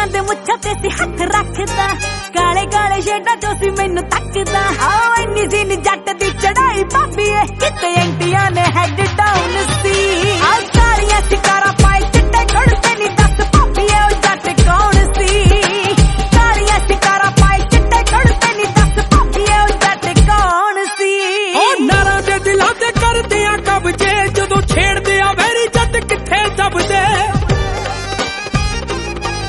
ਦੇ ਮੁੱਛਾਂ ਤੇ ਸੀ ਹੱਥ ਰੱਖਦਾ, ਕਾਲੇ ਕਾਲੇ ਸ਼ੇਡਾਂ ਚੋਂ ਸੀ ਮੈਨੂੰ ਤੱਕਦਾ। ਆਓ ਇੰਨੀ ਸੀ ਨੀ ਜੱਟ ਦੀ ਚੜਾਈ ਭਾਬੀਏ, ਕਿਤੇ ਐਂਟੀਆਂ ਨੇ ਹੈਡ ਡਾਊਨ ਸੀ। ਆ ਕਾਲੀਆਂ ਸ਼ਿਕਾਰਾਂ ਪਾਈ ਚਿੱਟੇ ਕੁੜਤੇ ਨੀ, ਦੱਸ ਭਾਬੀਏ ਉਹ ਜੱਟ ਕੌਣ ਸੀ। ਕਾਲੀਆਂ ਸ਼ਿਕਾਰਾਂ ਪਾਈ ਚਿੱਟੇ ਕੁੜਤੇ ਨੀ, ਦੱਸ ਭਾਬੀਏ ਉਹ ਜੱਟ ਕੌਣ ਸੀ। ਉਹ ਨਾਰਾਂ ਦੇ ਦਿਲਾਂ ਤੇ ਕਰਦੇ